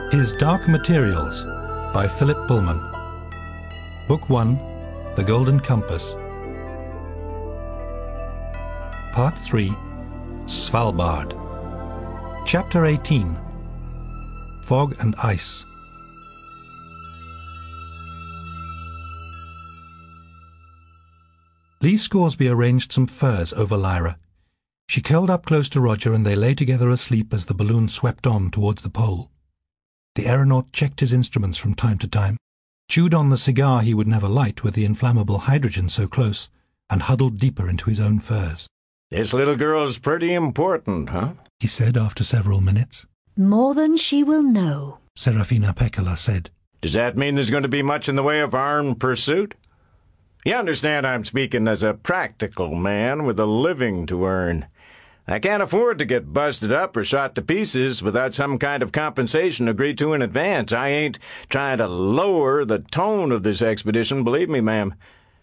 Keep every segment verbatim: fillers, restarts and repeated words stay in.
His Dark Materials by Philip Pullman. Book one, The Golden Compass. Part three, Svalbard. Chapter eighteen, Fog and Ice. Lee Scoresby arranged some furs over Lyra. She curled up close to Roger and they lay together asleep as the balloon swept on towards the pole. The aeronaut checked his instruments from time to time, chewed on the cigar he would never light with the inflammable hydrogen so close, and huddled deeper into his own furs. "This little girl's pretty important, huh?" he said after several minutes. "More than she will know," Serafina Pekkala said. "Does that mean there's going to be much in the way of armed pursuit? You understand I'm speaking as a practical man with a living to earn. I can't afford to get busted up or shot to pieces without some kind of compensation agreed to in advance. I ain't trying to lower the tone of this expedition, believe me, ma'am.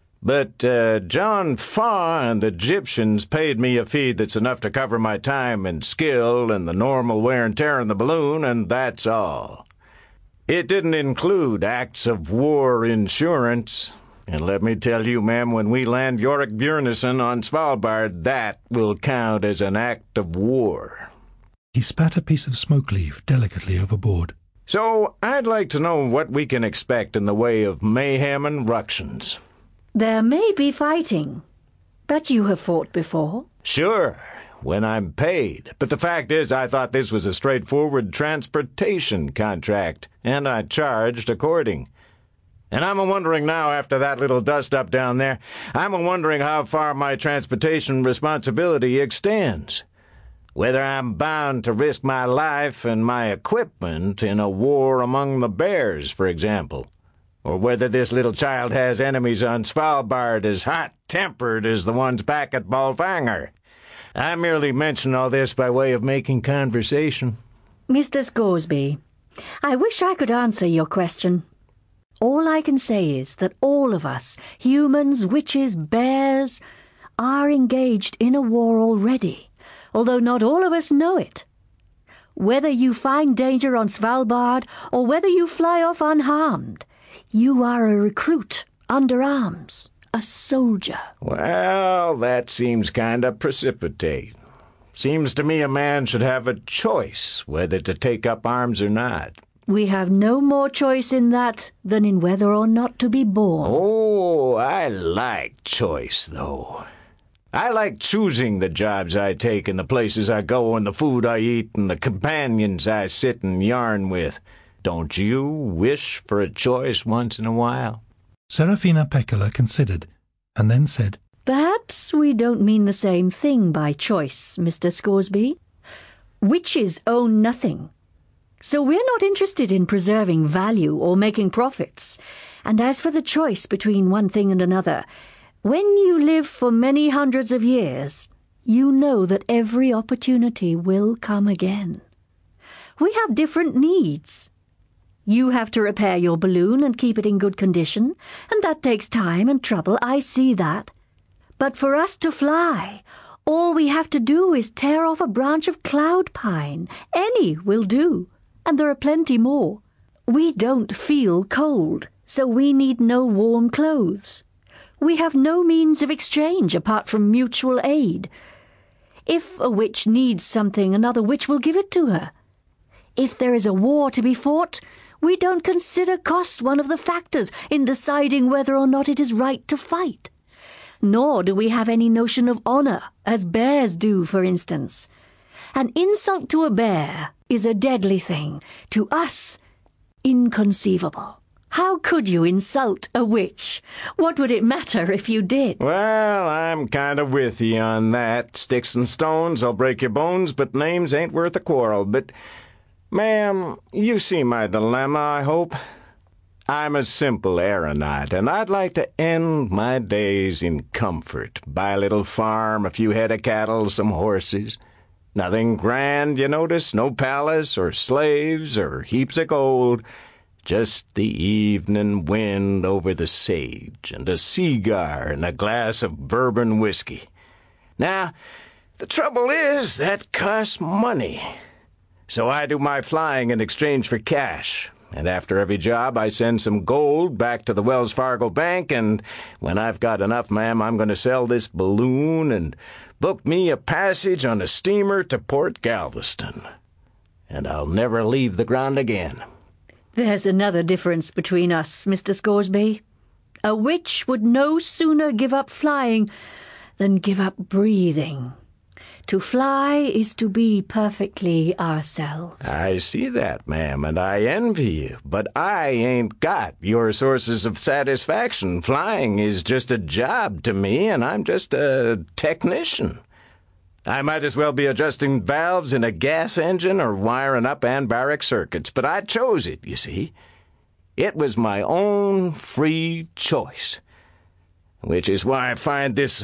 But uh, John Faw and the Egyptians paid me a fee that's enough to cover my time and skill and the normal wear and tear in the balloon, and that's all. It didn't include acts of war insurance. And let me tell you, ma'am, when we land Yorick Bjornison on Svalbard, that will count as an act of war." He spat a piece of smoke leaf delicately overboard. "So I'd like to know what we can expect in the way of mayhem and ructions." "There may be fighting, but you have fought before." "Sure, when I'm paid. But the fact is, I thought this was a straightforward transportation contract, and I charged according. And I'm a-wondering now, after that little dust-up down there, I'm a-wondering how far my transportation responsibility extends. Whether I'm bound to risk my life and my equipment in a war among the bears, for example. Or whether this little child has enemies on Svalbard as hot-tempered as the ones back at Bolvangar. I merely mention all this by way of making conversation." "Mister Scoresby, I wish I could answer your question. All I can say is that all of us, humans, witches, bears, are engaged in a war already, although not all of us know it. Whether you find danger on Svalbard or whether you fly off unharmed, you are a recruit under arms, a soldier." "Well, that seems kind of precipitate. Seems to me a man should have a choice whether to take up arms or not." "We have no more choice in that than in whether or not to be born." "Oh, I like choice, though. I like choosing the jobs I take and the places I go and the food I eat and the companions I sit and yarn with. Don't you wish for a choice once in a while?" Serafina Pekkala considered, and then said, "Perhaps we don't mean the same thing by choice, Mister Scoresby. Witches own nothing. So we're not interested in preserving value or making profits. And as for the choice between one thing and another, when you live for many hundreds of years, you know that every opportunity will come again. We have different needs. You have to repair your balloon and keep it in good condition, and that takes time and trouble, I see that. But for us to fly, all we have to do is tear off a branch of cloud pine. Any will do. And there are plenty more. We don't feel cold, so we need no warm clothes. We have no means of exchange apart from mutual aid. If a witch needs something, another witch will give it to her. If there is a war to be fought, we don't consider cost one of the factors in deciding whether or not it is right to fight. Nor do we have any notion of honor, as bears do, for instance. An insult to a bear is a deadly thing. To us, inconceivable. How could you insult a witch? What would it matter if you did?" "Well, I'm kind of with you on that. Sticks and stones, I'll break your bones, but names ain't worth a quarrel. But, ma'am, you see my dilemma, I hope. I'm a simple aeronaut, and I'd like to end my days in comfort. Buy a little farm, a few head of cattle, some horses. Nothing grand, you notice, no palace or slaves or heaps of gold. Just the evening wind over the sage and a cigar and a glass of bourbon whiskey. Now, the trouble is that costs money. So I do my flying in exchange for cash. And after every job, I send some gold back to the Wells Fargo Bank, and when I've got enough, ma'am, I'm going to sell this balloon and book me a passage on a steamer to Port Galveston. And I'll never leave the ground again. There's another difference between us, Mister Scoresby. A witch would no sooner give up flying than give up breathing. To fly is to be perfectly ourselves. I see that, ma'am, and I envy you, but I ain't got your sources of satisfaction. Flying is just a job to me, and I'm just a technician. I might as well be adjusting valves in a gas engine or wiring up anbaric circuits, but I chose it, you see. It was my own free choice, which is why I find this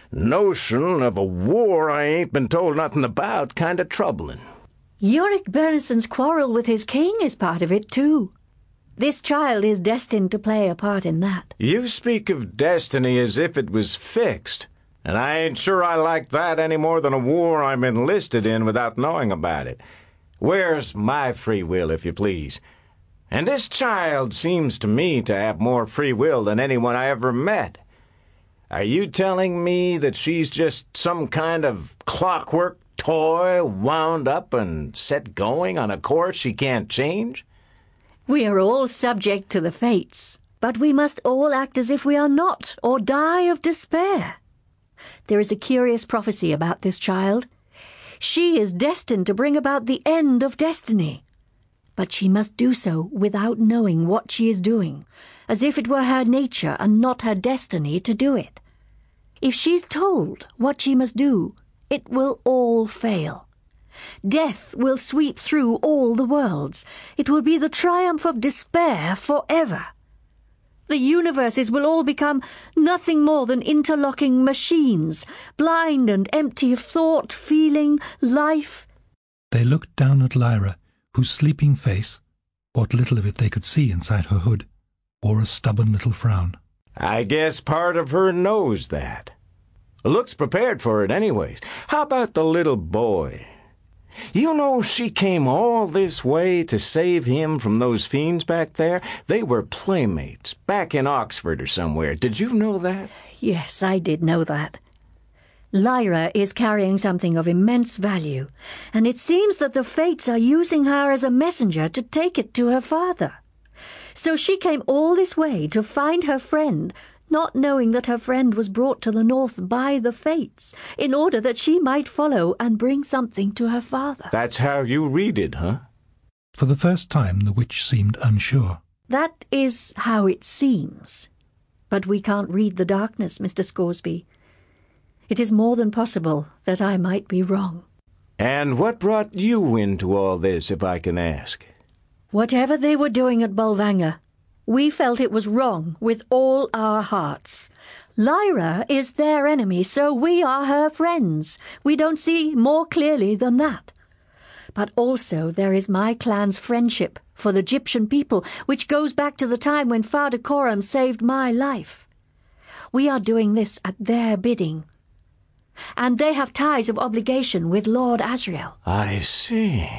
notion of a war I ain't been told nothing about kind of troubling. Yorick Bernison's quarrel with his king is part of it, too. This child is destined to play a part in that. You speak of destiny as if it was fixed, and I ain't sure I like that any more than a war I'm enlisted in without knowing about it. Where's my free will, if you please? And this child seems to me to have more free will than anyone I ever met. Are you telling me that she's just some kind of clockwork toy wound up and set going on a course she can't change? We are all subject to the fates, but we must all act as if we are not, or die of despair. There is a curious prophecy about this child. She is destined to bring about the end of destiny, but she must do so without knowing what she is doing, as if it were her nature and not her destiny to do it. If she's told what she must do, it will all fail. Death will sweep through all the worlds. It will be the triumph of despair forever. The universes will all become nothing more than interlocking machines, blind and empty of thought, feeling, life. They looked down at Lyra, whose sleeping face, what little of it they could see inside her hood, wore a stubborn little frown. I guess part of her knows that. Looks prepared for it anyways. How about the little boy? You know she came all this way to save him from those fiends back there? They were playmates, back in Oxford or somewhere. Did you know that? Yes, I did know that. Lyra is carrying something of immense value, and it seems that the fates are using her as a messenger to take it to her father. So she came all this way to find her friend, not knowing that her friend was brought to the north by the fates, in order that she might follow and bring something to her father. That's how you read it, huh? For the first time the witch seemed unsure. That is how it seems. But we can't read the darkness, Mister Scoresby. It is more than possible that I might be wrong. And what brought you into all this, if I can ask? Whatever they were doing at Bolvangar, we felt it was wrong with all our hearts. Lyra is their enemy, so we are her friends. We don't see more clearly than that. But also there is my clan's friendship for the Egyptian people, which goes back to the time when Father Coram saved my life. We are doing this at their bidding, and they have ties of obligation with Lord Asriel. I see.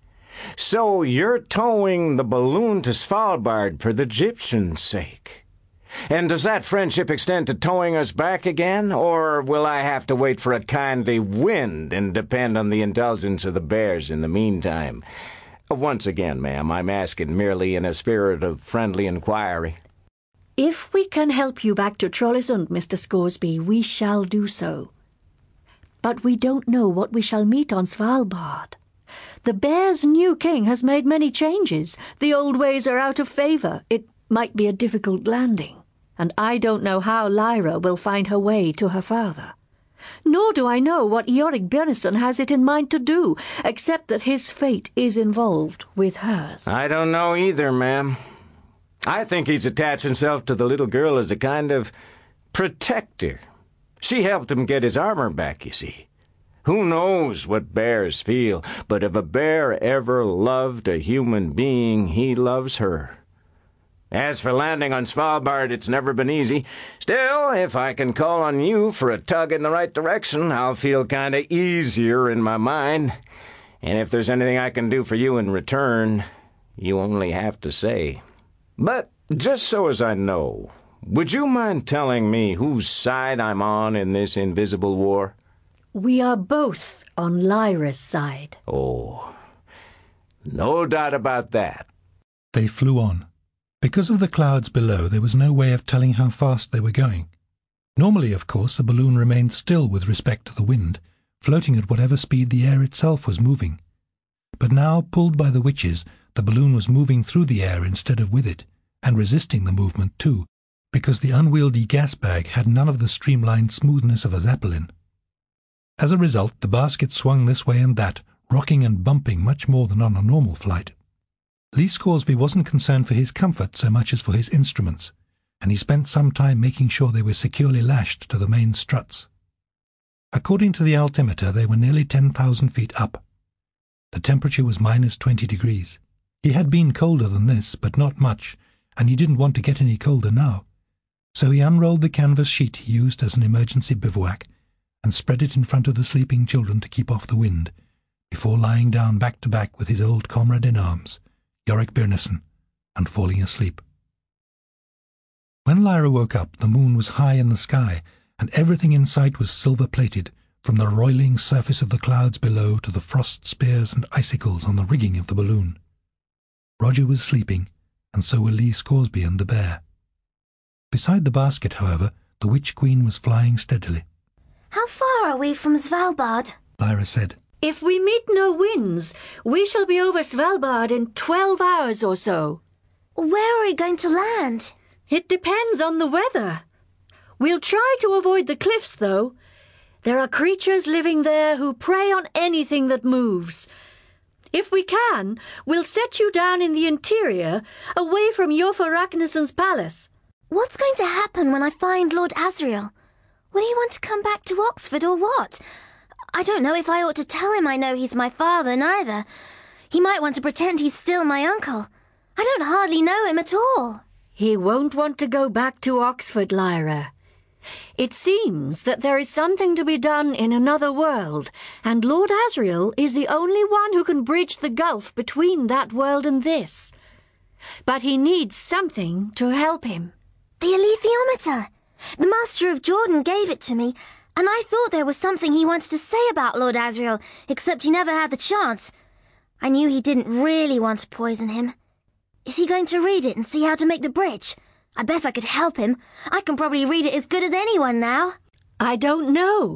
So you're towing the balloon to Svalbard for the Egyptians' sake. And does that friendship extend to towing us back again, or will I have to wait for a kindly wind and depend on the indulgence of the bears in the meantime? Once again, ma'am, I'm asking merely in a spirit of friendly inquiry. If we can help you back to Trollesund, Mister Scoresby, we shall do so. But we don't know what we shall meet on Svalbard. The bear's new king has made many changes. The old ways are out of favour. It might be a difficult landing. And I don't know how Lyra will find her way to her father. Nor do I know what Yorick Bernison has it in mind to do, except that his fate is involved with hers. I don't know either, ma'am. I think he's attached himself to the little girl as a kind of protector. She helped him get his armor back, you see. Who knows what bears feel, but if a bear ever loved a human being, he loves her. As for landing on Svalbard, it's never been easy. Still, if I can call on you for a tug in the right direction, I'll feel kind of easier in my mind. And if there's anything I can do for you in return, you only have to say. But just so as I know, would you mind telling me whose side I'm on in this invisible war? We are both on Lyra's side. Oh, no doubt about that. They flew on. Because of the clouds below, there was no way of telling how fast they were going. Normally, of course, a balloon remained still with respect to the wind, floating at whatever speed the air itself was moving. But now, pulled by the witches, the balloon was moving through the air instead of with it, and resisting the movement too, because the unwieldy gas bag had none of the streamlined smoothness of a zeppelin. As a result, the basket swung this way and that, rocking and bumping much more than on a normal flight. Lee Scoresby wasn't concerned for his comfort so much as for his instruments, and he spent some time making sure they were securely lashed to the main struts. According to the altimeter, they were nearly ten thousand feet up. The temperature was minus twenty degrees. He had been colder than this, but not much, and he didn't want to get any colder now. So he unrolled the canvas sheet he used as an emergency bivouac and spread it in front of the sleeping children to keep off the wind, before lying down back to back with his old comrade in arms, Yorick Byrnison, and falling asleep. When Lyra woke up, the moon was high in the sky, and everything in sight was silver-plated, from the roiling surface of the clouds below to the frost spears and icicles on the rigging of the balloon. Roger was sleeping, and so were Lee Scoresby and the bear. Beside the basket, however, the Witch Queen was flying steadily. "How far are we from Svalbard?" Lyra said. If we meet no winds, we shall be over Svalbard in twelve hours or so. "Where are we going to land?" It depends on the weather. We'll try to avoid the cliffs, though. There are creatures living there who prey on anything that moves. If we can, we'll set you down in the interior, away from Iofur Raknison's palace. "What's going to happen when I find Lord Asriel? Will he want to come back to Oxford or what? I don't know if I ought to tell him I know he's my father, neither. He might want to pretend he's still my uncle. I don't hardly know him at all." He won't want to go back to Oxford, Lyra. It seems that there is something to be done in another world, and Lord Asriel is the only one who can bridge the gulf between that world and this. But he needs something to help him. "The alethiometer! The Master of Jordan gave it to me, and I thought there was something he wanted to say about Lord Asriel, except he never had the chance. I knew he didn't really want to poison him. Is he going to read it and see how to make the bridge? I bet I could help him. I can probably read it as good as anyone now." I don't know.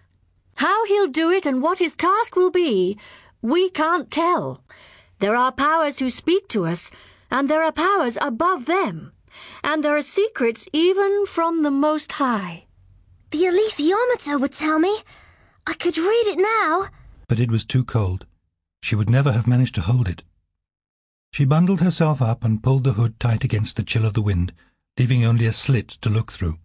How he'll do it and what his task will be, we can't tell. There are powers who speak to us, and there are powers above them, and there are secrets even from the Most High. "The alethiometer would tell me. I could read it now." But it was too cold. She would never have managed to hold it. She bundled herself up and pulled the hood tight against the chill of the wind, leaving only a slit to look through.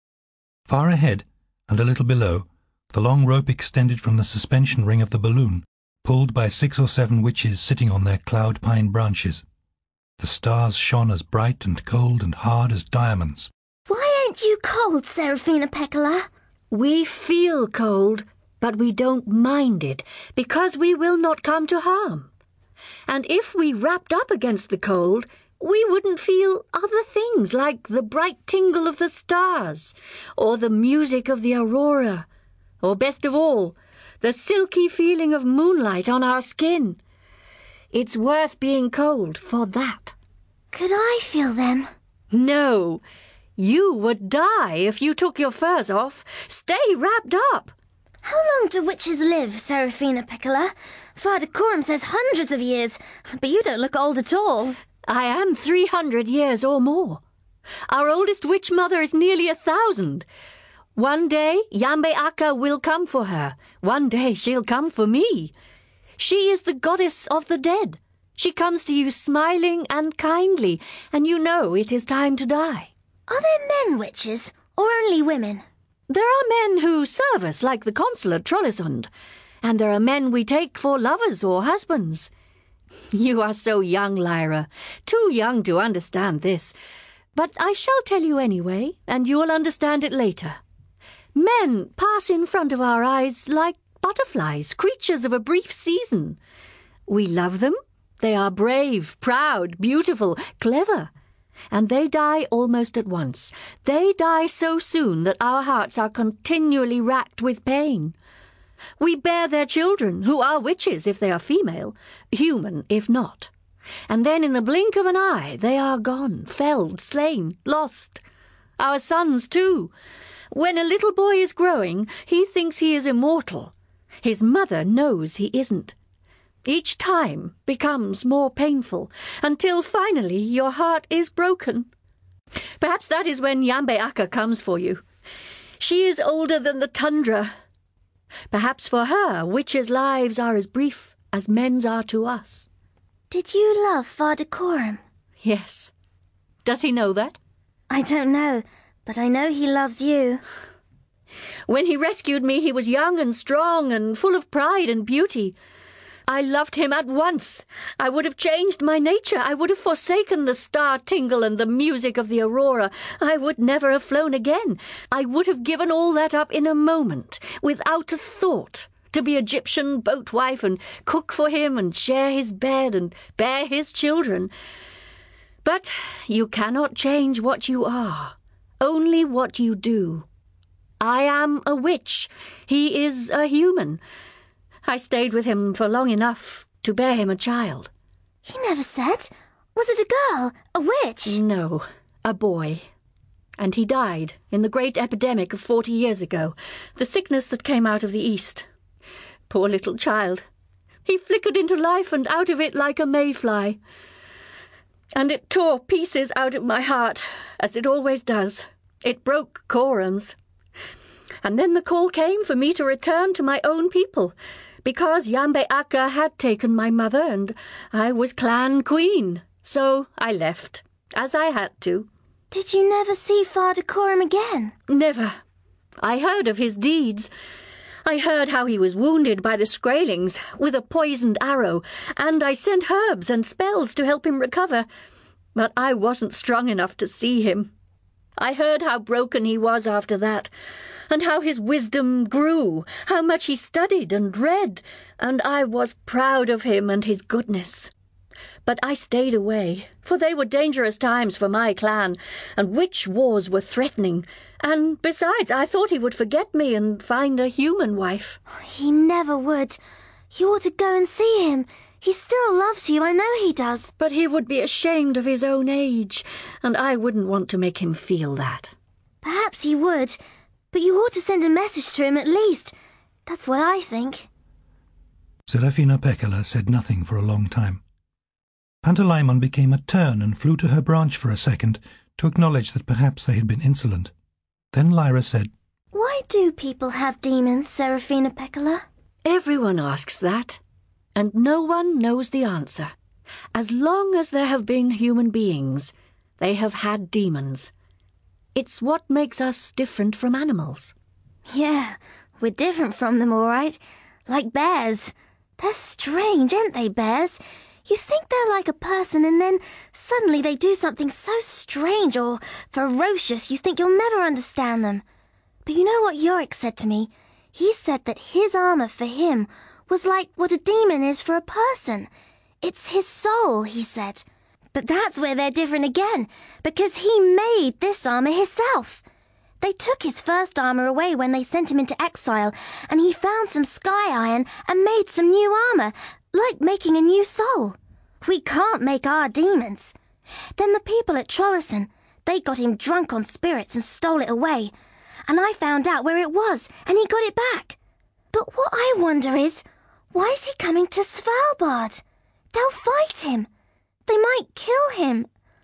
Far ahead, and a little below, the long rope extended from the suspension ring of the balloon, pulled by six or seven witches sitting on their cloud pine branches. The stars shone as bright and cold and hard as diamonds. "Why ain't you cold, Seraphina Pekkala?" We feel cold, but we don't mind it, because we will not come to harm. And if we wrapped up against the cold, we wouldn't feel other things like the bright tingle of the stars, or the music of the aurora, or best of all, the silky feeling of moonlight on our skin. It's worth being cold for that. "Could I feel them?" No, you would die if you took your furs off. Stay wrapped up. "How long do witches live, Seraphina Pekkala? Father Coram says hundreds of years, but you don't look old at all." I am three hundred years or more. Our oldest witch mother is nearly a thousand. One day Yambe Akka will come for her. One day she'll come for me. She is the goddess of the dead. She comes to you smiling and kindly, and you know it is time to die. "Are there men witches, or only women?" There are men who serve us like the consul at Trollesund, and there are men we take for lovers or husbands. You are so young, Lyra, too young to understand this, but I shall tell you anyway, and you'll understand it later. Men pass in front of our eyes like butterflies, creatures of a brief season. We love them. They are brave, proud, beautiful, clever. And they die almost at once. They die so soon that our hearts are continually racked with pain. We bear their children, who are witches if they are female, human if not. And then in the blink of an eye they are gone, felled, slain, lost. Our sons, too. When a little boy is growing, he thinks he is immortal. His mother knows he isn't. Each time becomes more painful, until finally your heart is broken. Perhaps that is when Yambe Aka comes for you. She is older than the tundra. Perhaps for her, witches' lives are as brief as men's are to us. Did you love Father Coram? Yes. Does he know that? I don't know, but I know he loves you. When he rescued me, he was young and strong and full of pride and beauty. I loved him at once. I would have changed my nature. I would have forsaken the star-tingle and the music of the aurora. I would never have flown again. I would have given all that up in a moment, without a thought, to be Egyptian boatwife and cook for him and share his bed and bear his children. But you cannot change what you are, only what you do. I am a witch. He is a human. I stayed with him for long enough to bear him a child. He never said. Was it a girl? A witch? No, a boy. And he died in the great epidemic of forty years ago, the sickness that came out of the East. Poor little child. He flickered into life and out of it like a mayfly. And it tore pieces out of my heart, as it always does. It broke Coram's. And then the call came for me to return to my own people, because Yambe Aka had taken my mother and I was clan queen. So I left, as I had to. Did you never see Father Coram again? Never. I heard of his deeds. I heard how he was wounded by the Skraelings with a poisoned arrow, and I sent herbs and spells to help him recover. But I wasn't strong enough to see him. I heard how broken he was after that, and how his wisdom grew, how much he studied and read, and I was proud of him and his goodness. But I stayed away, for they were dangerous times for my clan, and witch wars were threatening, and besides I thought he would forget me and find a human wife. He never would. You ought to go and see him. He still loves you, I know he does. But he would be ashamed of his own age, and I wouldn't want to make him feel that. Perhaps he would, but you ought to send a message to him at least. That's what I think. Serafina Pekkala said nothing for a long time. Pantalaimon became a tern and flew to her branch for a second to acknowledge that perhaps they had been insolent. Then Lyra said, Why do people have demons, Serafina Pekkala? Everyone asks that, and no one knows the answer. As long as there have been human beings, they have had demons. It's what makes us different from animals. Yeah, we're different from them, all right. Like bears. They're strange, aren't they, bears? You think they're like a person, and then suddenly they do something so strange or ferocious you think you'll never understand them. But you know what Yorick said to me? He said that his armor for him was like what a demon is for a person. It's his soul, he said. But that's where they're different again, because he made this armor himself. They took his first armor away when they sent him into exile, and he found some sky iron and made some new armor, like making a new soul. We can't make our demons. Then the people at Trollison, they got him drunk on spirits and stole it away, and I found out where it was, and he got it back. But what I wonder is, why is he coming to Svalbard? They'll fight him. They might kill him.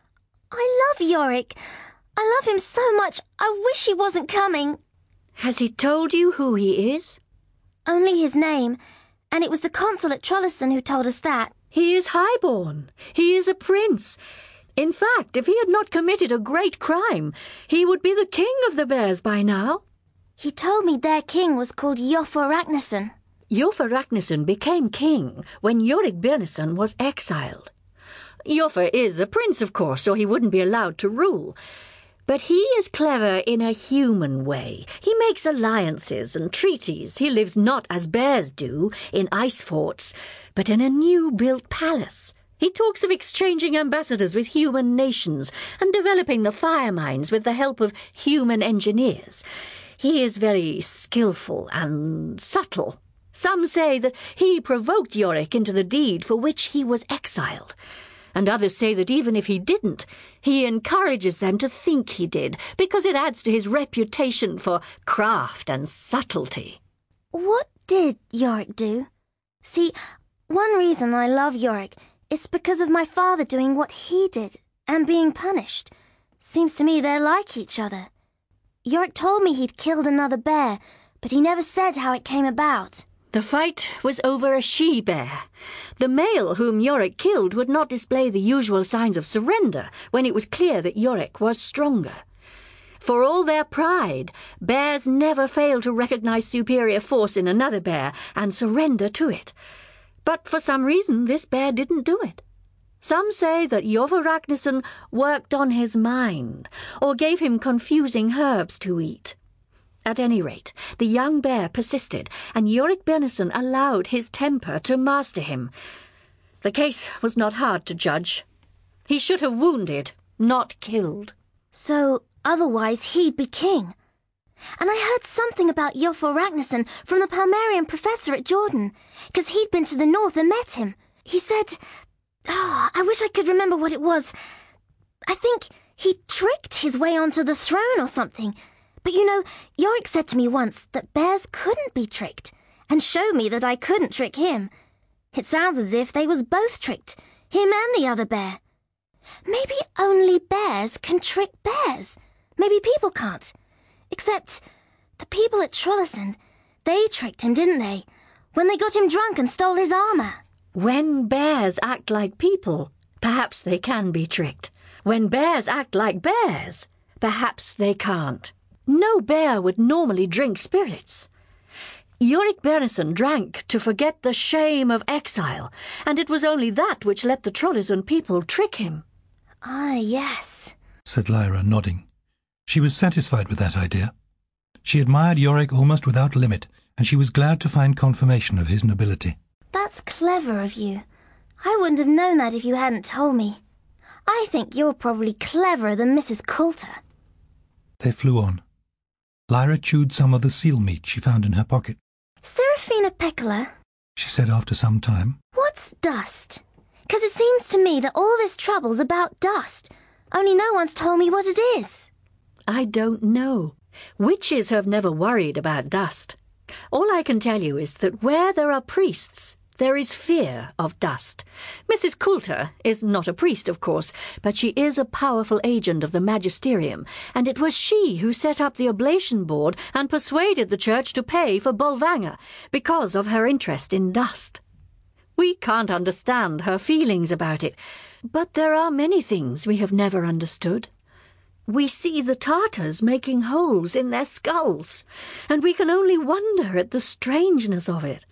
I love Yorick. I love him so much, I wish he wasn't coming. Has he told you who he is? Only his name, and it was the consul at Trollison who told us that. He is highborn. He is a prince. In fact, if he had not committed a great crime, he would be the king of the bears by now. He told me their king was called Iofur Raknison. Iofur Raknison became king when Yorick Byrnison was exiled. Iofur is a prince, of course, or he wouldn't be allowed to rule. But he is clever in a human way. He makes alliances and treaties. He lives not as bears do, in ice forts, but in a new-built palace. He talks of exchanging ambassadors with human nations and developing the fire mines with the help of human engineers. He is very skillful and subtle. Some say that he provoked Yorick into the deed for which he was exiled, and others say that even if he didn't, he encourages them to think he did, because it adds to his reputation for craft and subtlety. What did Yorick do? See, one reason I love Yorick is because of my father doing what he did and being punished. Seems to me they're like each other. Yorick told me he'd killed another bear, but he never said how it came about. The fight was over a she-bear. The male whom Yorick killed would not display the usual signs of surrender when it was clear that Yorick was stronger. For all their pride, bears never fail to recognize superior force in another bear and surrender to it. But for some reason this bear didn't do it. Some say that Iofur Raknison worked on his mind, or gave him confusing herbs to eat. At any rate, the young bear persisted, and Iorek Byrnison allowed his temper to master him. The case was not hard to judge. He should have wounded, not killed. So, otherwise he'd be king. And I heard something about Iofur Raknison from the Palmerian professor at Jordan, because he'd been to the north and met him. He said... Oh, I wish I could remember what it was. I think he tricked his way onto the throne or something. But you know, Yorick said to me once that bears couldn't be tricked, and showed me that I couldn't trick him. It sounds as if they was both tricked, him and the other bear. Maybe only bears can trick bears. Maybe people can't. Except the people at Trollesund, they tricked him, didn't they? When they got him drunk and stole his armour. When bears act like people, perhaps they can be tricked. When bears act like bears, perhaps they can't. No bear would normally drink spirits. Iorek Byrnison drank to forget the shame of exile, and it was only that which let the Trollesund people trick him. Ah, yes, said Lyra, nodding. She was satisfied with that idea. She admired Yorick almost without limit, and she was glad to find confirmation of his nobility. That's clever of you. I wouldn't have known that if you hadn't told me. I think you're probably cleverer than Missus Coulter. They flew on. Lyra chewed some of the seal meat she found in her pocket. Seraphina Pekkala, she said after some time. What's dust? 'Cause it seems to me that all this trouble's about dust. Only no one's told me what it is. I don't know. Witches have never worried about dust. All I can tell you is that where there are priests, there is fear of dust. Missus Coulter is not a priest, of course, but she is a powerful agent of the magisterium, and it was she who set up the oblation board and persuaded the church to pay for Bolvangar because of her interest in dust. We can't understand her feelings about it, but there are many things we have never understood. We see the Tartars making holes in their skulls, and we can only wonder at the strangeness of it.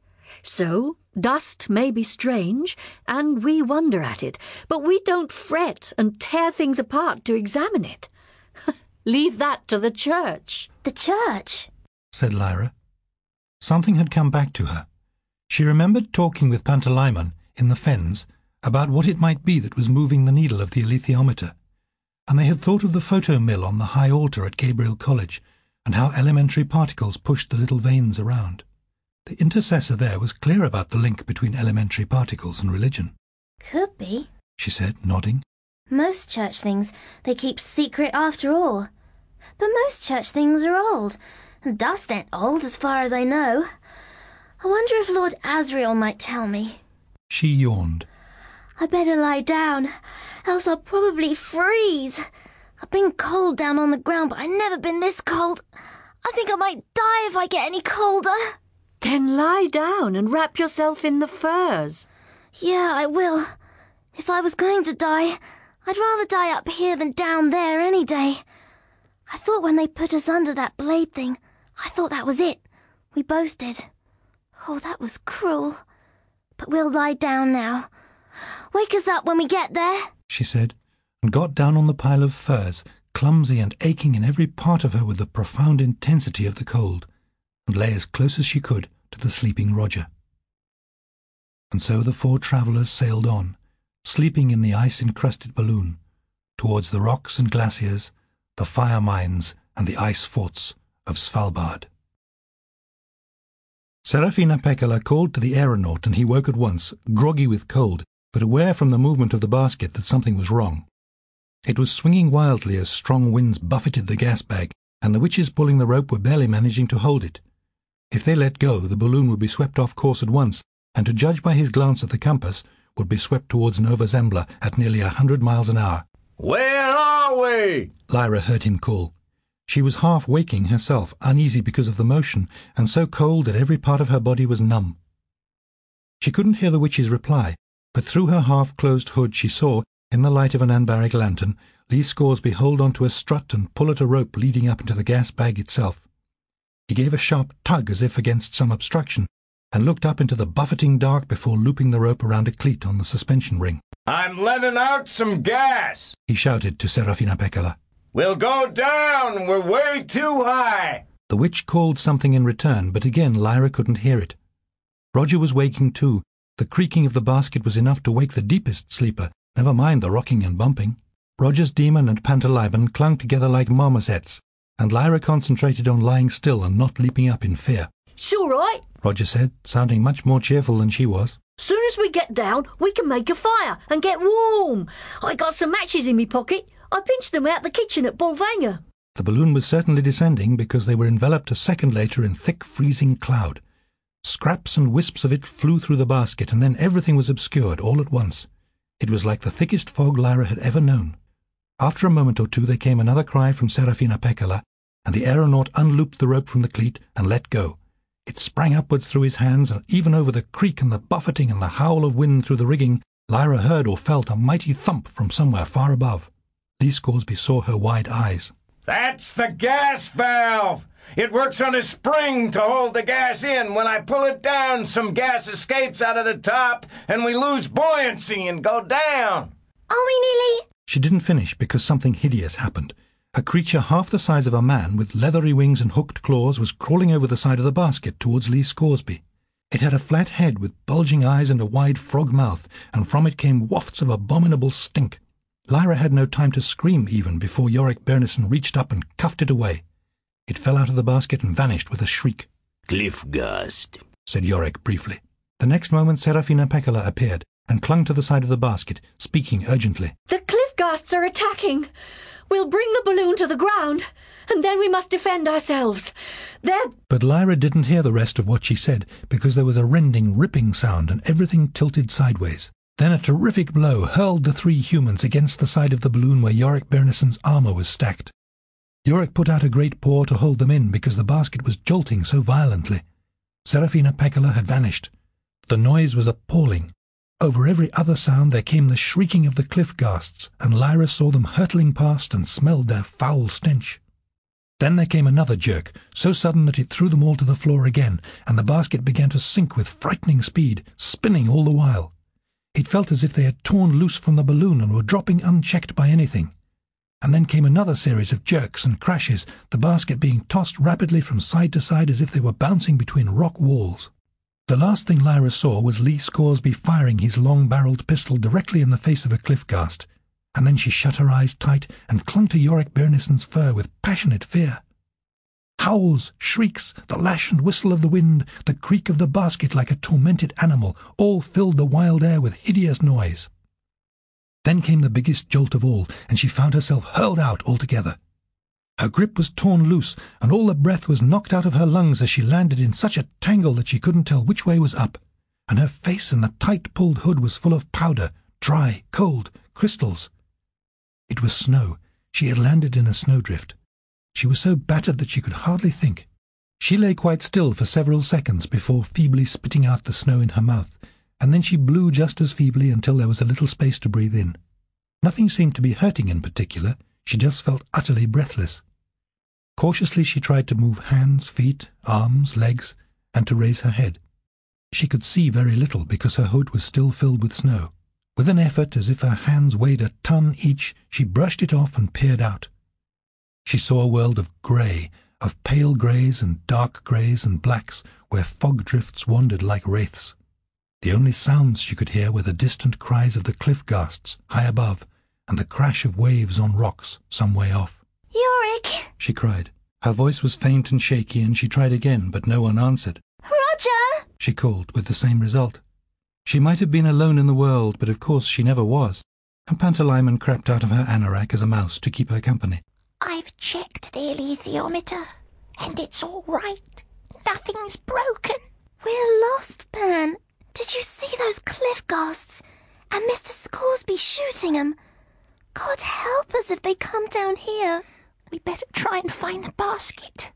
So, dust may be strange, and we wonder at it, but we don't fret and tear things apart to examine it. Leave that to the church. The church? Said Lyra. Something had come back to her. She remembered talking with Pantalaimon in the fens about what it might be that was moving the needle of the alethiometer, and they had thought of the photo mill on the high altar at Gabriel College, and how elementary particles pushed the little vanes around. The intercessor there was clear about the link between elementary particles and religion. Could be, she said, nodding. Most church things they keep secret after all. But most church things are old, and dust ain't old as far as I know. I wonder if Lord Asriel might tell me. She yawned. I better lie down, else I'll probably freeze. I've been cold down on the ground, but I've never been this cold. I think I might die if I get any colder. Then lie down and wrap yourself in the furs. Yeah, I will. If I was going to die, I'd rather die up here than down there any day. I thought when they put us under that blade thing, I thought that was it. We both did. Oh, that was cruel. But we'll lie down now. Wake us up when we get there, she said, and got down on the pile of furs, clumsy and aching in every part of her with the profound intensity of the cold, and lay as close as she could to the sleeping Roger. And so the four travellers sailed on, sleeping in the ice-encrusted balloon, towards the rocks and glaciers, the fire mines and the ice forts of Svalbard. Serafina Pekkala called to the aeronaut, and he woke at once, groggy with cold, but aware from the movement of the basket that something was wrong. It was swinging wildly as strong winds buffeted the gas bag, and the witches pulling the rope were barely managing to hold it. If they let go, the balloon would be swept off course at once, and to judge by his glance at the compass, would be swept towards Nova Zembla at nearly a hundred miles an hour. "Where are we?" Lyra heard him call. She was half waking herself, uneasy because of the motion, and so cold that every part of her body was numb. She couldn't hear the witch's reply, but through her half-closed hood she saw, in the light of an anbaric lantern, Lee Scoresby hold on to a strut and pull at a rope leading up into the gas bag itself. He gave a sharp tug as if against some obstruction, and looked up into the buffeting dark before looping the rope around a cleat on the suspension ring. "I'm letting out some gas," he shouted to Serafina Pekkala. "We'll go down. We're way too high." The witch called something in return, but again Lyra couldn't hear it. Roger was waking too. The creaking of the basket was enough to wake the deepest sleeper, never mind the rocking and bumping. Roger's demon and Pantalaimon clung together like marmosets, and Lyra concentrated on lying still and not leaping up in fear. "It's all right," Roger said, sounding much more cheerful than she was. "Soon as we get down, we can make a fire and get warm. I got some matches in me pocket. I pinched them out the kitchen at Bolvanger." The balloon was certainly descending because they were enveloped a second later in thick freezing cloud. Scraps and wisps of it flew through the basket, and then everything was obscured all at once. It was like the thickest fog Lyra had ever known. After a moment or two there came another cry from Serafina Pekkala, and the aeronaut unlooped the rope from the cleat and let go. It sprang upwards through his hands, and even over the creak and the buffeting and the howl of wind through the rigging, Lyra heard or felt a mighty thump from somewhere far above. Lee Scoresby saw her wide eyes. "That's the gas valve. It works on a spring to hold the gas in. When I pull it down, some gas escapes out of the top, and we lose buoyancy and go down." Are we nearly... She didn't finish because something hideous happened. A creature half the size of a man, with leathery wings and hooked claws, was crawling over the side of the basket towards Lee Scoresby. It had a flat head with bulging eyes and a wide frog mouth, and from it came wafts of abominable stink. Lyra had no time to scream even before Yorick Bernison reached up and cuffed it away. It fell out of the basket and vanished with a shriek. "Cliffgast," said Yorick briefly. The next moment Serafina Pekkala appeared and clung to the side of the basket, speaking urgently. "The Cliffghasts are attacking. We'll bring the balloon to the ground, and then we must defend ourselves. They're—" But Lyra didn't hear the rest of what she said, because there was a rending, ripping sound, and everything tilted sideways. Then a terrific blow hurled the three humans against the side of the balloon where Yorick Bernison's armour was stacked. Yorick put out a great paw to hold them in because the basket was jolting so violently. Serafina Pekkala had vanished. The noise was appalling. Over every other sound there came the shrieking of the Cliffghasts, and Lyra saw them hurtling past and smelled their foul stench. Then there came another jerk, so sudden that it threw them all to the floor again, and the basket began to sink with frightening speed, spinning all the while. It felt as if they had torn loose from the balloon and were dropping unchecked by anything. And then came another series of jerks and crashes, the basket being tossed rapidly from side to side as if they were bouncing between rock walls. The last thing Lyra saw was Lee Scoresby firing his long-barreled pistol directly in the face of a Cliffghast, and then she shut her eyes tight and clung to Yorick Bernison's fur with passionate fear. Howls, shrieks, the lash and whistle of the wind, the creak of the basket like a tormented animal, all filled the wild air with hideous noise. Then came the biggest jolt of all, and she found herself hurled out altogether. Her grip was torn loose, and all the breath was knocked out of her lungs as she landed in such a tangle that she couldn't tell which way was up, and her face in the tight-pulled hood was full of powder, dry, cold, crystals. It was snow. She had landed in a snowdrift. She was so battered that she could hardly think. She lay quite still for several seconds before feebly spitting out the snow in her mouth, and then she blew just as feebly until there was a little space to breathe in. Nothing seemed to be hurting in particular. She just felt utterly breathless. Cautiously she tried to move hands, feet, arms, legs, and to raise her head. She could see very little because her hood was still filled with snow. With an effort, as if her hands weighed a ton each, she brushed it off and peered out. She saw a world of grey, of pale greys and dark greys and blacks, where fog drifts wandered like wraiths. The only sounds she could hear were the distant cries of the cliff ghasts high above, and the crash of waves on rocks some way off. Iorek! She cried. Her voice was faint and shaky, and she tried again, but no one answered. Roger! She called, with the same result. She might have been alone in the world, but of course she never was, and Pantalaimon crept out of her anorak as a mouse to keep her company. I've checked the alethiometer, and it's all right. Nothing's broken. We're lost, Pan. Did you see those cliff ghasts? And Mister Scoresby shooting 'em? God help us if they come down here. We better try and find the basket.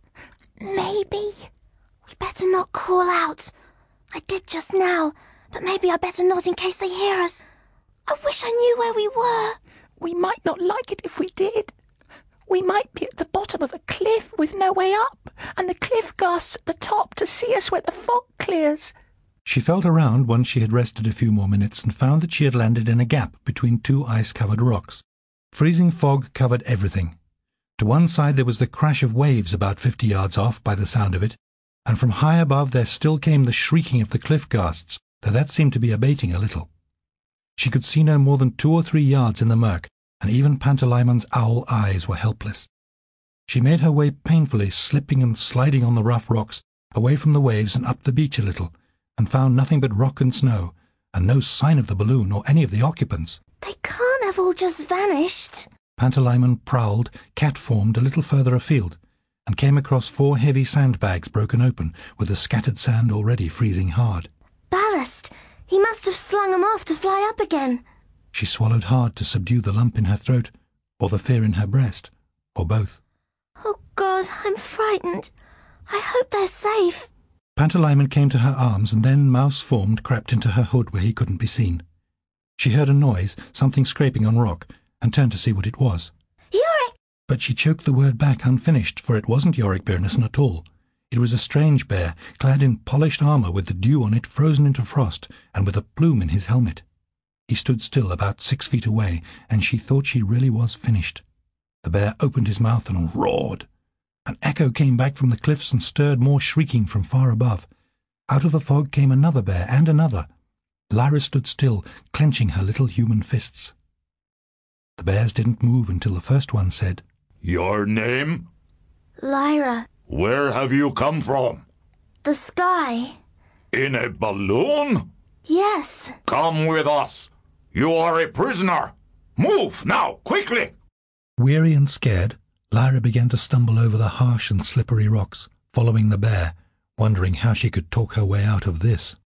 Maybe. We better not call out. I did just now, but maybe I better not in case they hear us. I wish I knew where we were. We might not like it if we did. We might be at the bottom of a cliff with no way up, and the cliff ghasts at the top to see us when the fog clears. She felt around once she had rested a few more minutes and found that she had landed in a gap between two ice-covered rocks. Freezing fog covered everything. To one side there was the crash of waves about fifty yards off by the sound of it, and from high above there still came the shrieking of the cliff ghasts, though that seemed to be abating a little. She could see no more than two or three yards in the murk, and even Pantalaimon's owl eyes were helpless. She made her way painfully, slipping and sliding on the rough rocks, away from the waves and up the beach a little, and found nothing but rock and snow, and no sign of the balloon or any of the occupants. They can't have all just vanished. Pantalaimon prowled, cat-formed, a little further afield, and came across four heavy sandbags broken open, with the scattered sand already freezing hard. Ballast! He must have slung 'em off to fly up again. She swallowed hard to subdue the lump in her throat, or the fear in her breast, or both. Oh, God, I'm frightened. I hope they're safe. Pantalaimon came to her arms, and then, mouse-formed, crept into her hood where he couldn't be seen. She heard a noise, something scraping on rock, and turned to see what it was. Iorek! But she choked the word back unfinished, for it wasn't Iorek Byrnison at all. It was a strange bear, clad in polished armour with the dew on it frozen into frost, and with a plume in his helmet. He stood still about six feet away, and she thought she really was finished. The bear opened his mouth and roared. An echo came back from the cliffs and stirred more shrieking from far above. Out of the fog came another bear, and another. Lyra stood still, clenching her little human fists. The bears didn't move until the first one said, Your name? Lyra. Where have you come from? The sky. In a balloon? Yes. Come with us. You are a prisoner. Move, now, quickly! Weary and scared, Lyra began to stumble over the harsh and slippery rocks, following the bear, wondering how she could talk her way out of this.